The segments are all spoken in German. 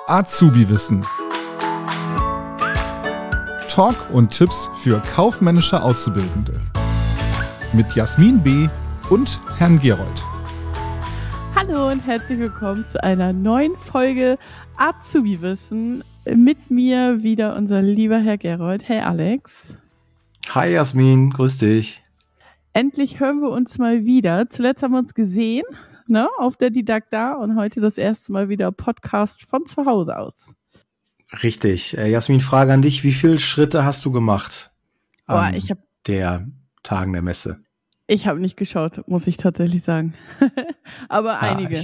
Azubi-Wissen. Talk und Tipps für kaufmännische Auszubildende. Mit Jasmin B. und Herrn Gerold. Hallo und herzlich willkommen zu einer neuen Folge Azubi-Wissen. Mit mir wieder unser lieber Herr Gerold. Hey Alex. Hi Jasmin, grüß dich. Endlich hören wir uns mal wieder. Zuletzt haben wir uns gesehen, ne, auf der Didakta und heute das erste Mal wieder Podcast von zu Hause aus. Richtig. Jasmin, Frage an dich. Wie viele Schritte hast du gemacht an der Tagen der Messe? Ich habe nicht geschaut, muss ich tatsächlich sagen. Aber einige.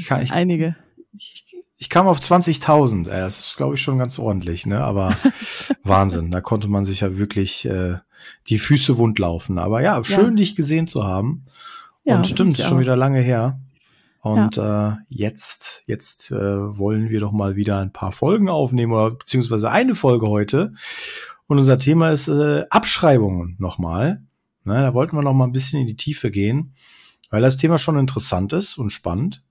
Ich kam auf 20.000. Das ist, glaube ich, schon ganz ordentlich, ne? Aber Wahnsinn. Da konnte man sich ja wirklich die Füße wund laufen. Aber ja, schön, dich gesehen zu haben. Ja, und stimmt, schon wieder lange her. Und jetzt wollen wir doch mal wieder ein paar Folgen aufnehmen, oder beziehungsweise eine Folge heute. Und unser Thema ist Abschreibungen nochmal. Ne, da wollten wir noch mal ein bisschen in die Tiefe gehen, weil das Thema schon interessant ist und spannend.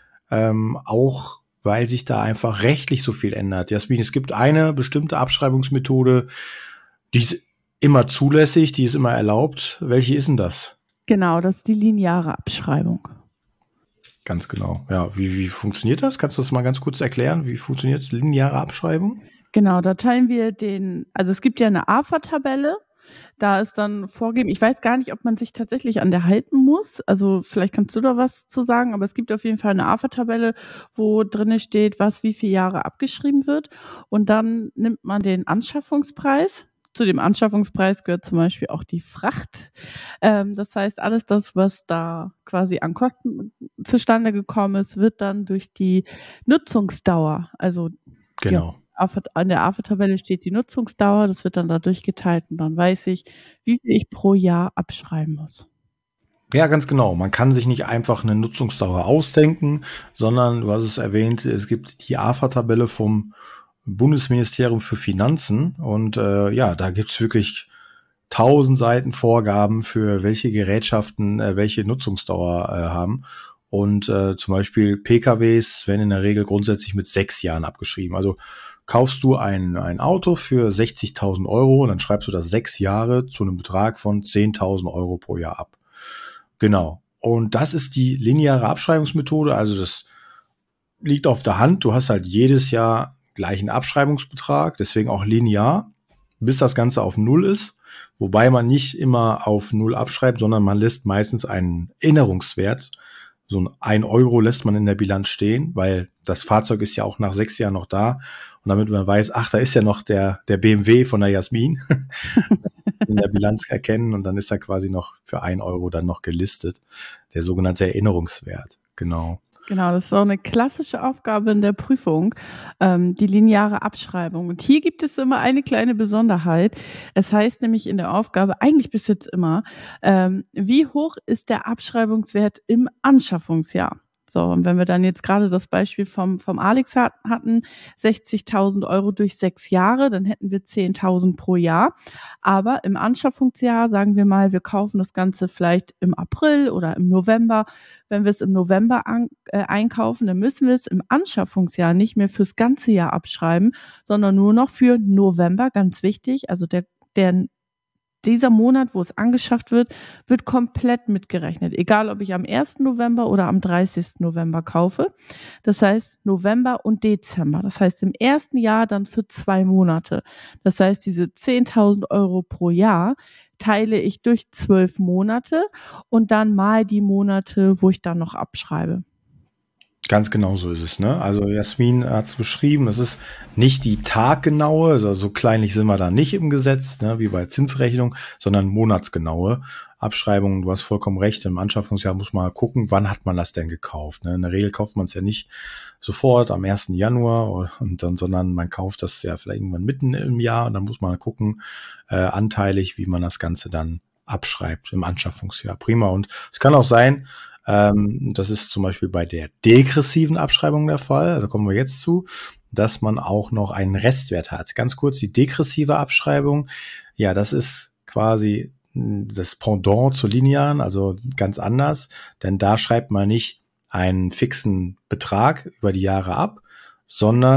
Auch weil sich da einfach rechtlich so viel ändert. Jasmin, es gibt eine bestimmte Abschreibungsmethode, die ist immer zulässig, die ist immer erlaubt. Welche ist denn das? Genau, das ist die lineare Abschreibung. Ganz genau. Ja, wie funktioniert das? Kannst du das mal ganz kurz erklären? Wie funktioniert lineare Abschreibung? Genau, da teilen wir also es gibt ja eine AFA-Tabelle. Da ist dann vorgegeben, ich weiß gar nicht, ob man sich tatsächlich an der halten muss. Also vielleicht kannst du da was zu sagen, aber es gibt auf jeden Fall eine AFA-Tabelle, wo drin steht, was wie viele Jahre abgeschrieben wird. Und dann nimmt man den Anschaffungspreis. Zu dem Anschaffungspreis gehört zum Beispiel auch die Fracht. Das heißt, alles das, was da quasi an Kosten zustande gekommen ist, wird dann durch die Nutzungsdauer, also genau. An der AFA-Tabelle steht die Nutzungsdauer, das wird dann da durchgeteilt und dann weiß ich, wie viel ich pro Jahr abschreiben muss. Ja, ganz genau. Man kann sich nicht einfach eine Nutzungsdauer ausdenken, sondern, du hast es erwähnt, es gibt die AFA-Tabelle vom Bundesministerium für Finanzen und da gibt's wirklich 1000 Seiten Vorgaben für welche Gerätschaften welche Nutzungsdauer haben. Und zum Beispiel PKWs werden in der Regel grundsätzlich mit 6 Jahren abgeschrieben. Also kaufst du ein Auto für 60.000 Euro und dann schreibst du das 6 Jahre zu einem Betrag von 10.000 Euro pro Jahr ab. Genau. Und das ist die lineare Abschreibungsmethode. Also das liegt auf der Hand. Du hast halt jedes Jahr gleichen Abschreibungsbetrag, deswegen auch linear, bis das Ganze auf 0 ist. Wobei man nicht immer auf 0 abschreibt, sondern man lässt meistens einen Erinnerungswert. So ein 1 Euro lässt man in der Bilanz stehen, weil das Fahrzeug ist ja auch nach 6 Jahren noch da. Und damit man weiß, da ist ja noch der BMW von der Jasmin in der Bilanz erkennen. Und dann ist er quasi noch für 1 Euro dann noch gelistet. Der sogenannte Erinnerungswert. Genau. Genau, das ist auch eine klassische Aufgabe in der Prüfung, die lineare Abschreibung. Und hier gibt es immer eine kleine Besonderheit. Es heißt nämlich in der Aufgabe, eigentlich bis jetzt immer, wie hoch ist der Abschreibungswert im Anschaffungsjahr? So, und wenn wir dann jetzt gerade das Beispiel vom Alex hatten, 60.000 Euro durch 6 Jahre, dann hätten wir 10.000 pro Jahr. Aber im Anschaffungsjahr, sagen wir mal, wir kaufen das Ganze vielleicht im April oder im November. Wenn wir es im November einkaufen, dann müssen wir es im Anschaffungsjahr nicht mehr fürs ganze Jahr abschreiben, sondern nur noch für November, ganz wichtig. Also dieser Monat, wo es angeschafft wird, wird komplett mitgerechnet. Egal, ob ich am 1. November oder am 30. November kaufe. Das heißt November und Dezember. Das heißt im ersten Jahr dann für 2 Monate. Das heißt, diese 10.000 Euro pro Jahr teile ich durch 12 Monate und dann mal die Monate, wo ich dann noch abschreibe. Ganz genau so ist es, ne? Also Jasmin hat es beschrieben, es ist nicht die taggenaue, also so kleinlich sind wir da nicht im Gesetz, ne, wie bei Zinsrechnung, sondern monatsgenaue Abschreibungen. Du hast vollkommen recht, im Anschaffungsjahr muss man gucken, wann hat man das denn gekauft, ne? In der Regel kauft man es ja nicht sofort am 1. Januar sondern man kauft das ja vielleicht irgendwann mitten im Jahr und dann muss man gucken, anteilig, wie man das Ganze dann abschreibt im Anschaffungsjahr. Prima. Und es kann auch sein, das ist zum Beispiel bei der degressiven Abschreibung der Fall, da kommen wir jetzt zu, dass man auch noch einen Restwert hat. Ganz kurz, die degressive Abschreibung, ja, das ist quasi das Pendant zur linearen, also ganz anders, denn da schreibt man nicht einen fixen Betrag über die Jahre ab, sondern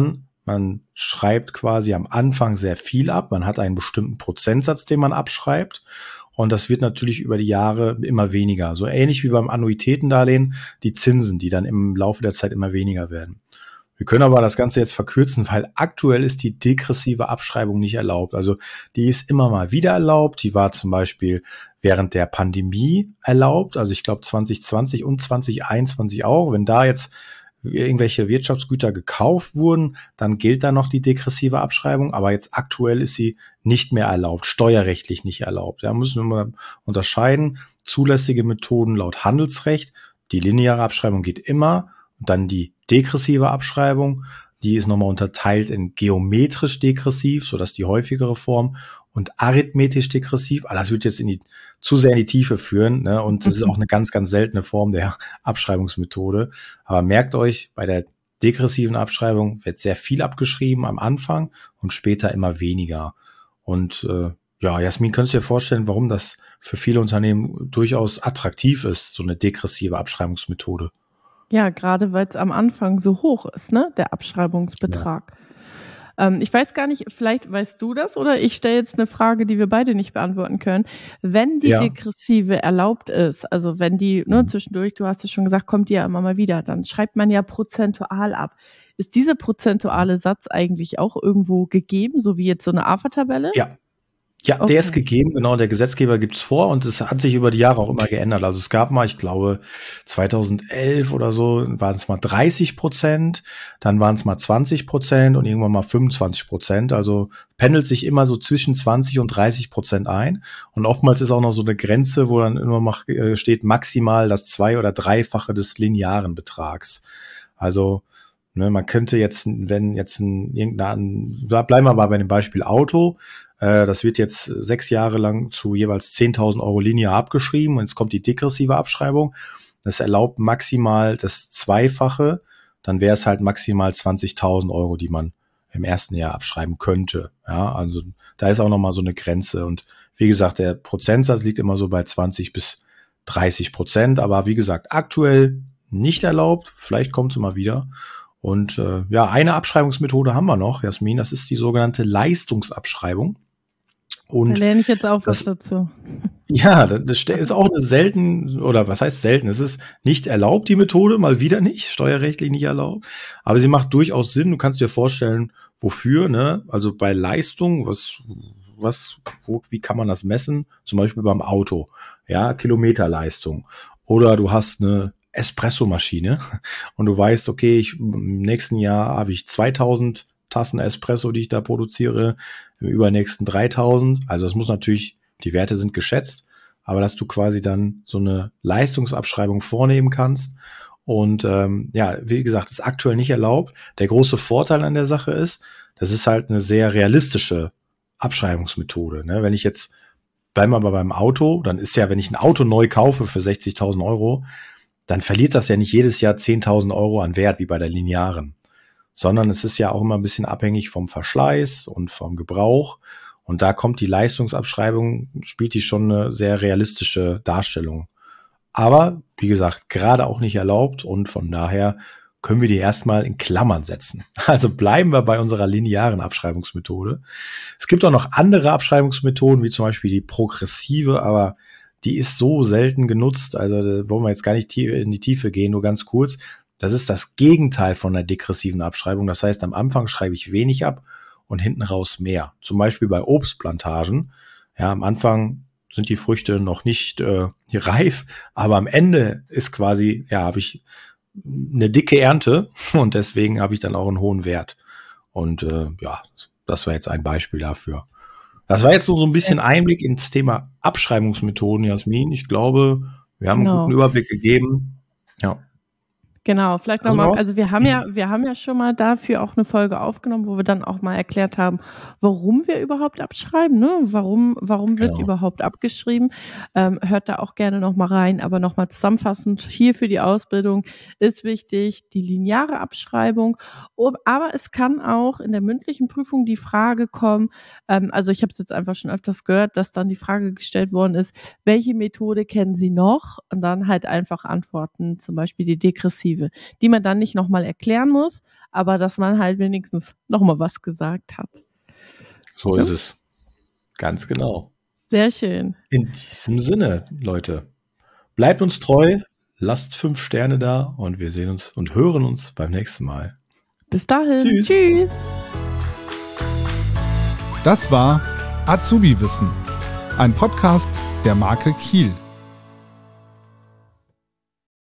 Man schreibt quasi am Anfang sehr viel ab. Man hat einen bestimmten Prozentsatz, den man abschreibt. Und das wird natürlich über die Jahre immer weniger. So ähnlich wie beim Annuitätendarlehen, die Zinsen, die dann im Laufe der Zeit immer weniger werden. Wir können aber das Ganze jetzt verkürzen, weil aktuell ist die degressive Abschreibung nicht erlaubt. Also die ist immer mal wieder erlaubt. Die war zum Beispiel während der Pandemie erlaubt. Also ich glaube 2020 und 2021 auch. Wenn da jetzt irgendwelche Wirtschaftsgüter gekauft wurden, dann gilt da noch die degressive Abschreibung. Aber jetzt aktuell ist sie nicht mehr erlaubt, steuerrechtlich nicht erlaubt. Da müssen wir mal unterscheiden. Zulässige Methoden laut Handelsrecht. Die lineare Abschreibung geht immer. Und dann die degressive Abschreibung, die ist nochmal unterteilt in geometrisch degressiv, so dass die häufigere Form, und arithmetisch degressiv. Aber das wird jetzt zu sehr in die Tiefe führen, ne? Und das ist auch eine ganz, ganz seltene Form der Abschreibungsmethode. Aber merkt euch, bei der degressiven Abschreibung wird sehr viel abgeschrieben am Anfang und später immer weniger. Und Jasmin, kannst du dir vorstellen, warum das für viele Unternehmen durchaus attraktiv ist, so eine degressive Abschreibungsmethode? Ja, gerade weil es am Anfang so hoch ist, ne, der Abschreibungsbetrag. Ich weiß gar nicht, vielleicht weißt du das oder ich stelle jetzt eine Frage, die wir beide nicht beantworten können. Wenn die Ja. degressive erlaubt ist, also wenn die, zwischendurch, du hast es schon gesagt, kommt die ja immer mal wieder, dann schreibt man ja prozentual ab. Ist dieser prozentuale Satz eigentlich auch irgendwo gegeben, so wie jetzt so eine AFA-Tabelle? Ja, Okay. der ist gegeben, genau, der Gesetzgeber gibt's vor und es hat sich über die Jahre auch immer geändert. Also es gab mal, ich glaube, 2011 oder so, waren es mal 30%, dann waren es mal 20% und irgendwann mal 25%. Also pendelt sich immer so zwischen 20 und 30% ein. Und oftmals ist auch noch so eine Grenze, wo dann immer noch steht maximal das 2- oder 3-fache des linearen Betrags. Also man könnte jetzt, wenn jetzt da bleiben wir mal bei dem Beispiel Auto, das wird jetzt 6 Jahre lang zu jeweils 10.000 Euro linear abgeschrieben und jetzt kommt die degressive Abschreibung. Das erlaubt maximal das Zweifache, dann wäre es halt maximal 20.000 Euro, die man im ersten Jahr abschreiben könnte. Ja, also da ist auch nochmal so eine Grenze und wie gesagt, der Prozentsatz liegt immer so bei 20-30%, aber wie gesagt, aktuell nicht erlaubt, vielleicht kommt es mal wieder. Und eine Abschreibungsmethode haben wir noch, Jasmin, das ist die sogenannte Leistungsabschreibung. Und da lerne ich jetzt auch was dazu. Ja, das ist auch eine selten, oder was heißt selten? Es ist nicht erlaubt, die Methode, mal wieder nicht, steuerrechtlich nicht erlaubt. Aber sie macht durchaus Sinn. Du kannst dir vorstellen, wofür, ne? Also bei Leistung, wie kann man das messen? Zum Beispiel beim Auto, ja, Kilometerleistung. Oder du hast eine Espresso-Maschine und du weißt, okay, im nächsten Jahr habe ich 2000 Tassen Espresso, die ich da produziere, im übernächsten 3000. Also es muss natürlich, die Werte sind geschätzt, aber dass du quasi dann so eine Leistungsabschreibung vornehmen kannst. Und wie gesagt, ist aktuell nicht erlaubt. Der große Vorteil an der Sache ist, das ist halt eine sehr realistische Abschreibungsmethode. Ne? Wenn ich jetzt, bleiben wir mal beim Auto, dann ist ja, wenn ich ein Auto neu kaufe für 60.000 Euro, dann verliert das ja nicht jedes Jahr 10.000 Euro an Wert wie bei der linearen, sondern es ist ja auch immer ein bisschen abhängig vom Verschleiß und vom Gebrauch. Und da kommt die Leistungsabschreibung, spielt die schon eine sehr realistische Darstellung. Aber, wie gesagt, gerade auch nicht erlaubt und von daher können wir die erstmal in Klammern setzen. Also bleiben wir bei unserer linearen Abschreibungsmethode. Es gibt auch noch andere Abschreibungsmethoden, wie zum Beispiel die progressive, aber die ist so selten genutzt, also da wollen wir jetzt gar nicht in die Tiefe gehen, nur ganz kurz. Das ist das Gegenteil von der degressiven Abschreibung. Das heißt, am Anfang schreibe ich wenig ab und hinten raus mehr. Zum Beispiel bei Obstplantagen. Ja, am Anfang sind die Früchte noch nicht reif, aber am Ende ist quasi, habe ich eine dicke Ernte und deswegen habe ich dann auch einen hohen Wert. Und das war jetzt ein Beispiel dafür. Das war jetzt so ein bisschen Einblick ins Thema Abschreibungsmethoden, Jasmin. Ich glaube, wir haben einen guten Überblick gegeben. Ja. Genau, vielleicht nochmal, also wir haben ja schon mal dafür auch eine Folge aufgenommen, wo wir dann auch mal erklärt haben, warum wir überhaupt abschreiben, ne? Warum wird überhaupt abgeschrieben? Hört da auch gerne nochmal rein, aber nochmal zusammenfassend, hier für die Ausbildung ist wichtig, die lineare Abschreibung, aber es kann auch in der mündlichen Prüfung die Frage kommen, also ich habe es jetzt einfach schon öfters gehört, dass dann die Frage gestellt worden ist, welche Methode kennen Sie noch? Und dann halt einfach antworten, zum Beispiel die degressive inklusive, die man dann nicht nochmal erklären muss, aber dass man halt wenigstens nochmal was gesagt hat. So ist es. Ganz genau. Sehr schön. In diesem Sinne, Leute, bleibt uns treu, lasst 5 Sterne da und wir sehen uns und hören uns beim nächsten Mal. Bis dahin. Tschüss. Tschüss. Das war Azubi Wissen, ein Podcast der Marke Kiel.